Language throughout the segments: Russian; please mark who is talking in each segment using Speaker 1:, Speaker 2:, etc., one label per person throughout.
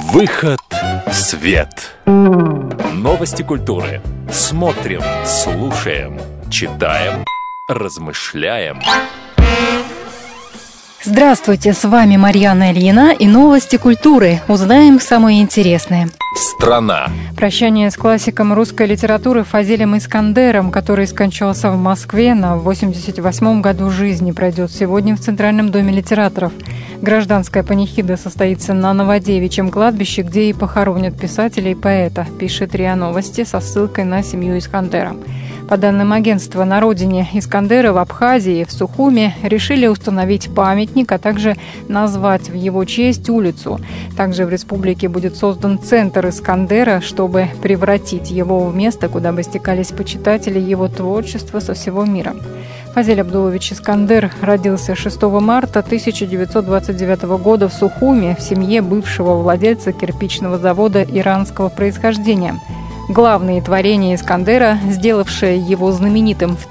Speaker 1: Выход в свет. Новости культуры. Смотрим, слушаем, читаем, размышляем.
Speaker 2: Здравствуйте, с вами Марьяна Ильина и новости культуры. Узнаем самое интересное.
Speaker 1: Страна.
Speaker 2: Прощание с классиком русской литературы Фазилем Искандером, который скончался в Москве на 88-м году жизни, пройдет сегодня в Центральном доме литераторов. Гражданская панихида состоится на Новодевичьем кладбище, где и похоронят писателя и поэта, пишет РИА Новости со ссылкой на семью Искандера. По данным агентства, на родине Искандера в Абхазии, в Сухуми, решили установить памятник, а также назвать в его честь улицу. Также в республике будет создан центр Искандера, чтобы превратить его в место, куда бы стекались почитатели его творчества со всего мира. Фазиль Абдулович Искандер родился 6 марта 1929 года в Сухуми в семье бывшего владельца кирпичного завода иранского происхождения. Главные творения Искандера, сделавшие его знаменитым в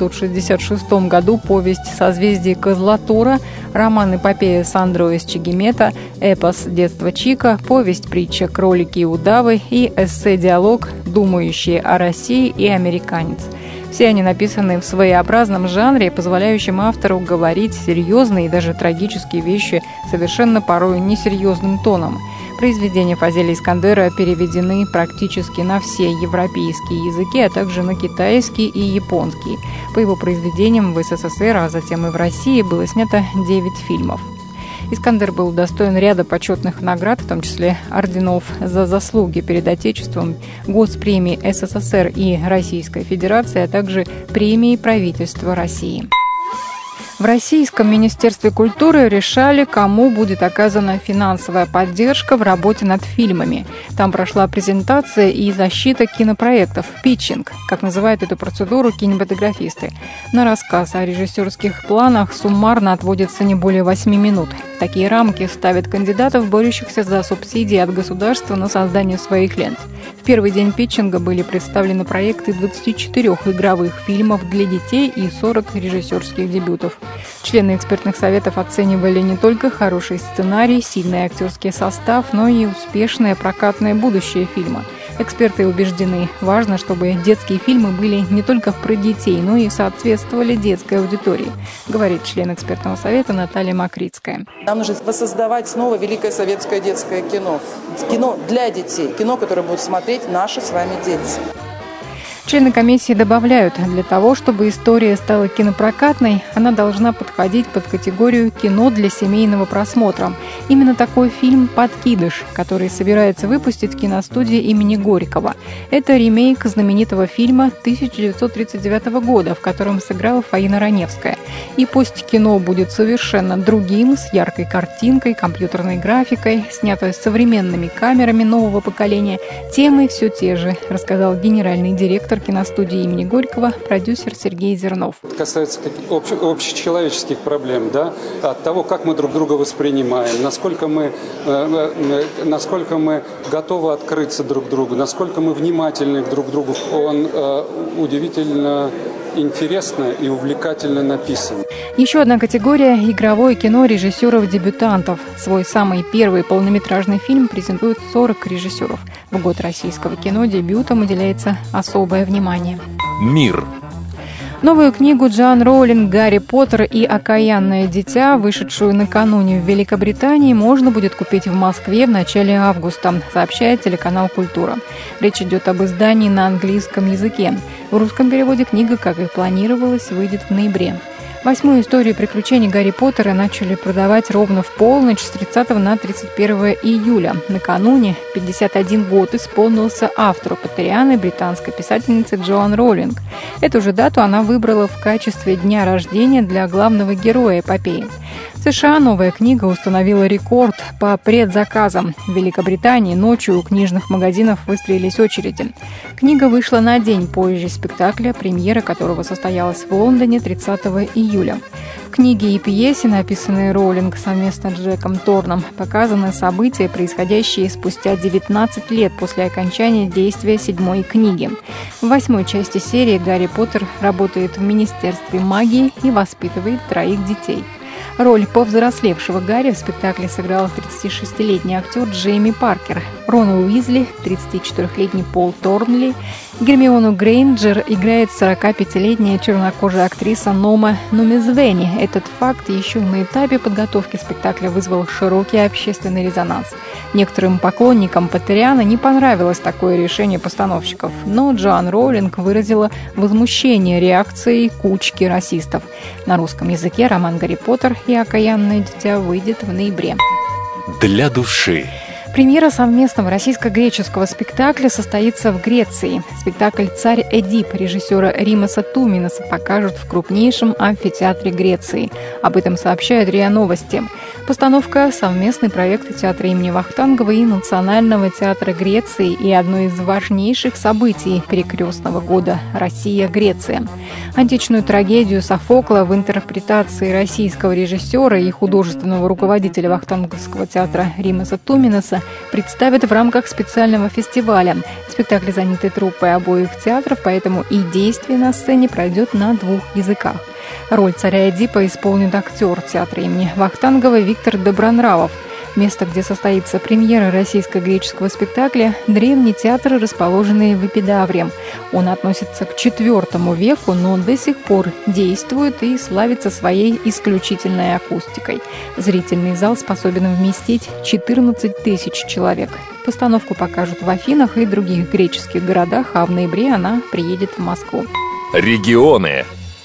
Speaker 2: 1966 году повесть «Созвездие Козлатура», роман-эпопея Сандро из Чегемета, эпос «Детство Чика», повесть-притча «Кролики и удавы» и эссе-диалог «Думающие о России» и «Американец». Все они написаны в своеобразном жанре, позволяющем автору говорить серьезные и даже трагические вещи совершенно порой несерьезным тоном. Произведения Фазиля Искандера переведены практически на все европейские языки, а также на китайский и японский. По его произведениям в СССР, а затем и в России было снято 9 фильмов. Искандер был удостоен ряда почетных наград, в том числе орденов за заслуги перед Отечеством, госпремии СССР и Российской Федерации, а также премии правительства России. В Российском Министерстве культуры решали, кому будет оказана финансовая поддержка в работе над фильмами. Там прошла презентация и защита кинопроектов, питчинг, как называют эту процедуру кинематографисты. На рассказ о режиссерских планах суммарно отводится не более 8 минут. Такие рамки ставят кандидатов, борющихся за субсидии от государства на создание своих лент. В первый день питчинга были представлены проекты 24 игровых фильмов для детей и 40 режиссерских дебютов. Члены экспертных советов оценивали не только хороший сценарий, сильный актерский состав, но и успешное прокатное будущее фильма. Эксперты убеждены, важно, чтобы детские фильмы были не только про детей, но и соответствовали детской аудитории, говорит член экспертного совета Наталья Макритская.
Speaker 3: Нам нужно воссоздавать снова великое советское детское кино. Кино для детей, кино, которое будут смотреть наши с вами дети.
Speaker 2: Члены комиссии добавляют, для того, чтобы история стала кинопрокатной, она должна подходить под категорию «кино для семейного просмотра». Именно такой фильм «Подкидыш», который собирается выпустить киностудия имени Горького. Это ремейк знаменитого фильма 1939 года, в котором сыграла Фаина Раневская. И пусть кино будет совершенно другим, с яркой картинкой, компьютерной графикой, снято с современными камерами нового поколения, темы все те же, рассказал генеральный директор киностудии имени Горького, продюсер Сергей Зернов.
Speaker 4: Это касается общечеловеческих проблем, да? От того, как мы друг друга воспринимаем, насколько мы готовы открыться друг другу, насколько мы внимательны друг к другу. Он удивительно интересно и увлекательно написан.
Speaker 2: Еще одна категория – игровое кино режиссеров-дебютантов. Свой самый первый полнометражный фильм презентуют 40 режиссеров. В год российского кино дебютам уделяется особое внимание.
Speaker 1: Мир.
Speaker 2: Новую книгу Джоан Роулинг «Гарри Поттер и окаянное дитя», вышедшую накануне в Великобритании, можно будет купить в Москве в начале августа, сообщает телеканал «Культура». Речь идет об издании на английском языке. В русском переводе книга, как и планировалось, выйдет в ноябре. 8-ю историю приключений Гарри Поттера начали продавать ровно в полночь с 30 на 31 июля. Накануне 51 год исполнился автору Поттерианы, британской писательнице Джоан Роулинг. Эту же дату она выбрала в качестве дня рождения для главного героя эпопеи. В США новая книга установила рекорд по предзаказам. В Великобритании ночью у книжных магазинов выстроились очереди. Книга вышла на день позже спектакля, премьера которого состоялась в Лондоне 30 июля. В книге и пьесе, написанной Роулинг совместно с Джеком Торном, показаны события, происходящие спустя 19 лет после окончания действия 7-й книги. В 8-й части серии Гарри Поттер работает в Министерстве магии и воспитывает 3 детей. Роль повзрослевшего Гарри в спектакле сыграл 36-летний актер Джейми Паркер, Рона Уизли, 34-летний Пол Торнли, Гермиону Грейнджер играет 45-летняя чернокожая актриса Нома Нумезвени. Этот факт еще на этапе подготовки спектакля вызвал широкий общественный резонанс. Некоторым поклонникам Поттериана не понравилось такое решение постановщиков, но Джоан Роулинг выразила возмущение реакцией кучки расистов. На русском языке роман «Гарри Поттер и окаянное дитя» выйдет в ноябре.
Speaker 1: Для души.
Speaker 2: Премьера совместного российско-греческого спектакля состоится в Греции. Спектакль «Царь Эдип» режиссера Римаса Туминаса покажут в крупнейшем амфитеатре Греции. Об этом сообщают РИА Новости. Постановка – совместный проект театра имени Вахтангова и Национального театра Греции и одно из важнейших событий перекрестного года «Россия-Греция». Античную трагедию Софокла в интерпретации российского режиссера и художественного руководителя Вахтанговского театра Римаса Туминаса представят в рамках специального фестиваля. Спектакли заняты труппой обоих театров, поэтому и действие на сцене пройдет на 2 языках. Роль царя Эдипа исполнит актер театра имени Вахтангова Виктор Добронравов. Место, где состоится премьера российско-греческого спектакля – древний театр, расположенный в Эпидавре. Он относится к IV веку, но до сих пор действует и славится своей исключительной акустикой. Зрительный зал способен вместить 14 тысяч человек. Постановку покажут в Афинах и других греческих городах, а в ноябре она приедет в Москву.
Speaker 1: Регионы.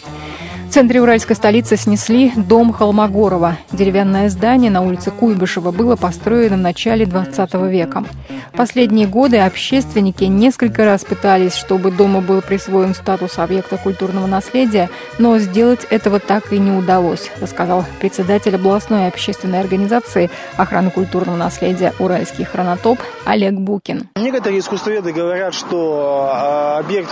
Speaker 2: В центре уральской столицы снесли дом Холмогорова. Деревянное здание на улице Куйбышева было построено в начале 20 века. В последние годы общественники несколько раз пытались, чтобы дому был присвоен статус объекта культурного наследия, но сделать этого так и не удалось, рассказал председатель областной общественной организации охраны культурного наследия «Уральский хронотоп» Олег Букин.
Speaker 5: Некоторые искусствоведы говорят, что объект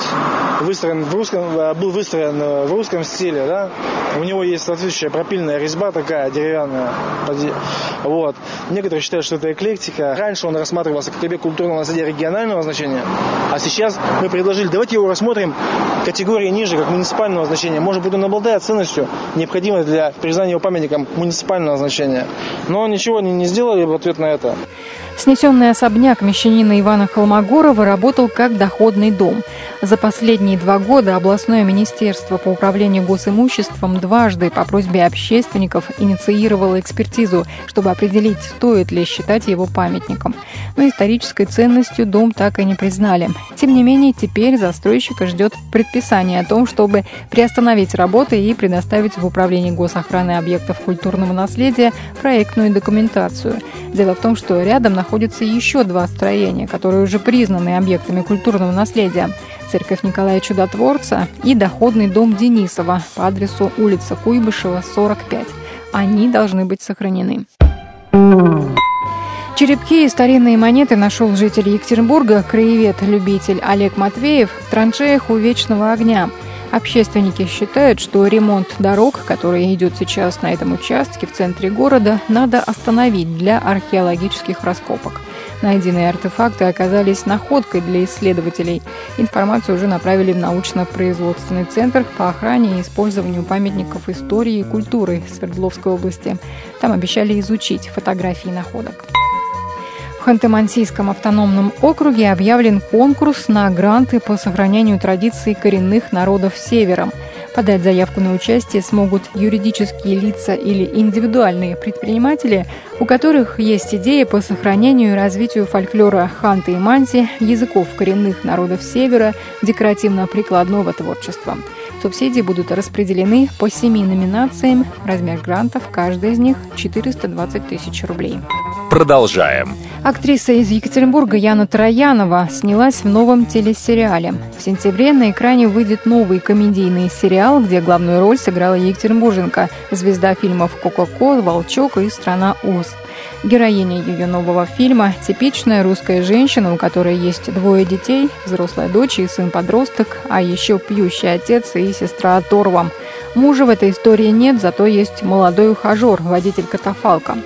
Speaker 5: был выстроен в русском стиле. Да? У него есть соответствующая пропильная резьба такая деревянная. Вот. Некоторые считают, что это эклектика. Раньше он рассматривался как объект культурного наследия регионального значения, а сейчас мы предложили, давайте его рассмотрим категории ниже, как муниципального значения. Может быть, он обладает ценностью, необходимой для признания его памятником муниципального значения. Но ничего не сделали в ответ на это.
Speaker 2: Снесенный особняк мещанина Ивана Холмогорова работал как доходный дом. За последние 2 года областное министерство по управлению госимуществом дважды по просьбе общественников инициировало экспертизу, чтобы определить, стоит ли считать его памятником. Но исторической ценностью дом так и не признали. Тем не менее, теперь застройщика ждет предписание о том, чтобы приостановить работы и предоставить в управление госохраны объектов культурного наследия проектную документацию. Дело в том, что рядом находятся еще 2 строения, которые уже признаны объектами культурного наследия. Церковь Николая Чудотворца и доходный дом Денисова по адресу улица Куйбышева, 45. Они должны быть сохранены. Черепки и старинные монеты нашел житель Екатеринбурга, краевед-любитель Олег Матвеев в траншеях у Вечного огня. Общественники считают, что ремонт дорог, который идет сейчас на этом участке в центре города, надо остановить для археологических раскопок. Найденные артефакты оказались находкой для исследователей. Информацию уже направили в научно-производственный центр по охране и использованию памятников истории и культуры Свердловской области. Там обещали изучить фотографии находок. В Ханты-Мансийском автономном округе объявлен конкурс на гранты по сохранению традиций коренных народов Севера. Подать заявку на участие смогут юридические лица или индивидуальные предприниматели, у которых есть идеи по сохранению и развитию фольклора Ханты и Манси, языков коренных народов Севера, декоративно-прикладного творчества. Субсидии будут распределены по 7 номинациям. Размер грантов, каждая из них 420 тысяч рублей.
Speaker 1: Продолжаем.
Speaker 2: Актриса из Екатеринбурга Яна Троянова снялась в новом телесериале. В сентябре на экране выйдет новый комедийный сериал, где главную роль сыграла екатеринбурженка, звезда фильмов «Кока-Кола», «Волчок» и «Страна Оз». Героиня ее нового фильма – типичная русская женщина, у которой есть 2 детей, взрослая дочь и сын-подросток, а еще пьющий отец и сестра оторва. Мужа в этой истории нет, зато есть молодой ухажер, водитель катафалка.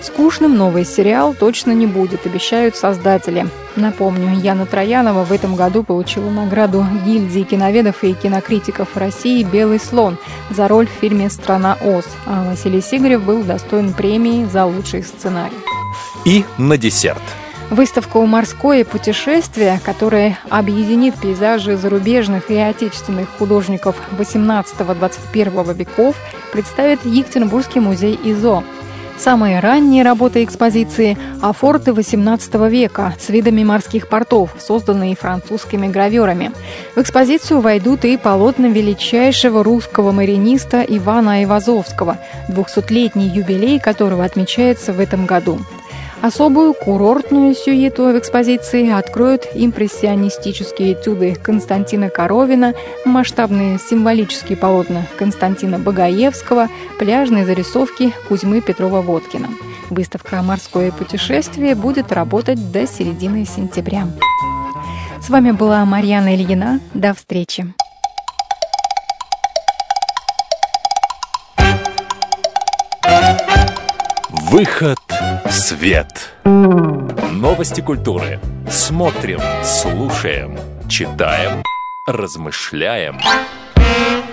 Speaker 2: Скучным новый сериал точно не будет, обещают создатели. Напомню, Яна Троянова в этом году получила награду гильдии киноведов и кинокритиков России «Белый слон» за роль в фильме «Страна Оз», а Василий Сигарев был удостоен премии за лучший сценарий.
Speaker 1: И на десерт.
Speaker 2: Выставка «Морское путешествие», которая объединит пейзажи зарубежных и отечественных художников XVIII-XXI веков, представит Екатеринбургский музей ИЗО. Самые ранние работы экспозиции – афорты XVIII века с видами морских портов, созданные французскими гравёрами. В экспозицию войдут и полотна величайшего русского мариниста Ивана Айвазовского, 200-летний юбилей которого отмечается в этом году. Особую курортную сюиту в экспозиции откроют импрессионистические этюды Константина Коровина, масштабные символические полотна Константина Багаевского, пляжные зарисовки Кузьмы Петрова-Водкина. Выставка «Морское путешествие» будет работать до середины сентября. С вами была Марьяна Ильина. До встречи.
Speaker 1: Выход в свет. Новости культуры. Смотрим, слушаем, читаем, размышляем.